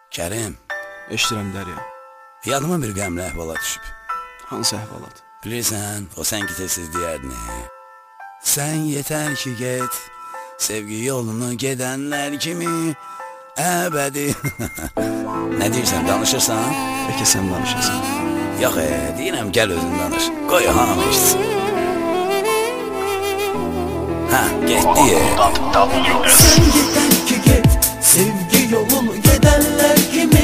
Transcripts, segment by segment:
Kərim, Eşdirəm Dərya. yadıma bir qəmli əhvala düşüb. Hansı əhvalat? Bilirsən, o sən gitəsiz deyərdin. Sən yetər ki get, sevgi yolunu gedənlər kimi əbədi. Nə deyirsən, danışırsan? Bəlkə sən danışasan. Yox, deyirəm, gəl özün danış. Qoy hamı işsin. Hə, getdi. Sen yeter ki get, sevgi yolunu gedənlər kimi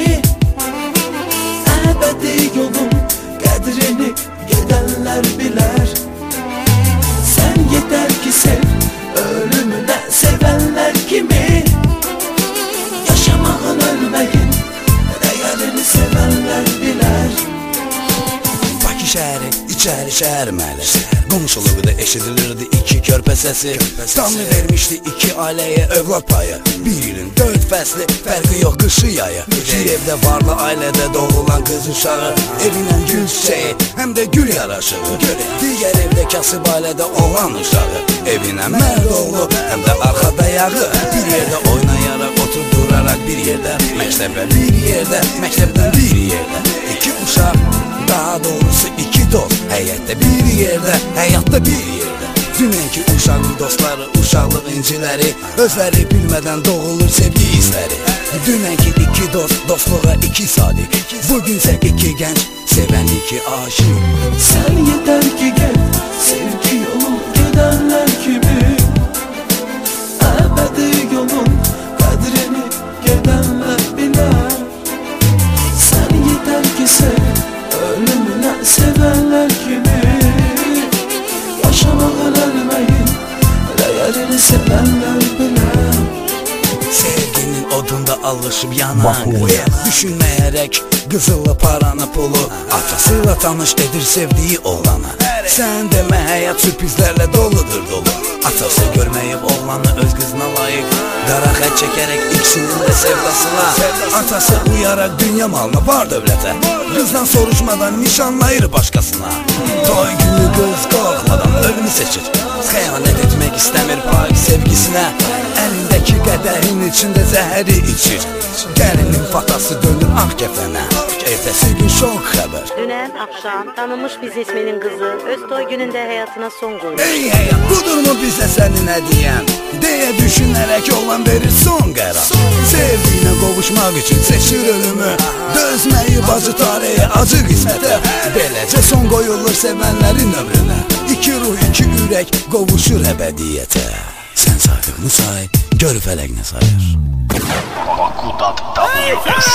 əbədi yolun qədrini gedənlər bilər. Sen yeter ki sev, ölümünə sevənlər kimi yaşamağın ölməyin dəyərini sevənlər bilər. Bakı şəhəri, içəri şəhər məhəlləsi. Qonşuluqda eşidilirdi iki körpə səsi. Tanrı vermişdi iki ailəyə övlad payı. Bir ilin 4 fəsli, fərqi yox qışı yayı. Bir evdə varlı ailədə doğulan qız uşağı, evinə gül çiçəyi, həm də gül yaraşığı. Digər evdə kasıb ailədə olan uşağı, evinə mərd oğlu, həm də arxa dayağı. Bir yerdə oynayaraq, oturduraraq bir yerdə, məktəbə bir yerdə, məktəbdən bir yerdə. İki uşaq, daha doğrusu iki dost, həyətdə bir yerdə, həyatda bir yerdə. Dünənki uşağın dostları, uşaqlıq inciləri, özləri bilmədən doğulur sevgi hissləri. Dünənki iki dost, dostluğa iki sadiq, bugünsə iki gənc, sevən iki aşıq. Sen yeter ki get, sevgi yolun gedənlər kimi əbədi yolun qədrini gedənlər bilər. Sen yeter ki sev, ölümünə sevənlər kimi yaşamağın ölməyin dəyərini sevənlər bilər. Sevginin odunda alışıb yanan qıya, düşünməyərək qızılı paranı pulu atasıyla tanış edir sevdiyi oğlana. Sən demə həyat sürprizlərlə doludur dolu. Atası görməyib oğlanı öz qızına layiq, qara xət çəkərək ikisinin də sevdasına. Atası uyaraq dünya malına var dövlətə, qızdan soruşmadan nişanlayır başqasına. Toy günü qız qorxmadan ölümü seçir, xəyanət etmək istəmir pak sevgisinə. Əlindəki qədəhin içində zəhəri içir, gəlinin fatası dönür ağ kəfənə. Ertəsi gün şok xəbər. Dünən axşam tanınmış biznesmenin qızı öz toy günündə həyatına son qoymuş. Ey həyat, budur mu bizə sənin hədiyən? Deyə düşünərək olan verir son qərar. Sevdiyinə qovuşmaq üçün seçir ölümü, dözməyi bacı tarihi acı qismətə. Beləcə son qoyulur sevənlərin ömrünə, iki ruh, iki ürək qovuşur əbədiyyətə. Sən saydığını say, gör fələk nə sayır. Bakudat.ws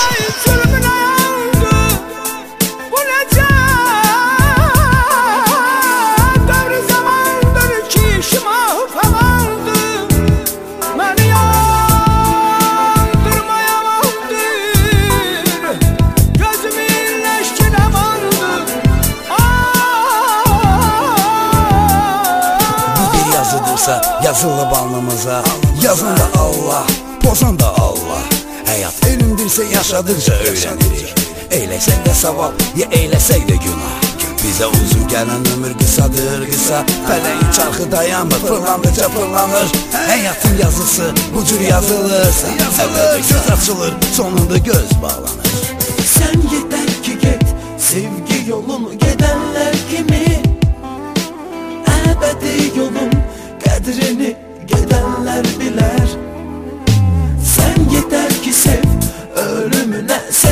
Yazılıb alnımıza, yazan da Allah, pozan da Allah. Həyat elmdirsə yaşadıqca öyrənirik. Eyləsək də savab, ya eyləsək də günah. Bizə uzun gələn ömür qısadır, qısa. Fələyin çarxı dayanmır, fırlandıqca fırlanır. Həyatın yazısı bu cür yazılırsa, əvvəldə göz açılır, sonunda göz bağlanır. Sen yeter ki get, sevgi yolunu gedənlər kimi əbədi yolun qədrini gedənlər bilər. Sen yeter ki sev, ölümünə sev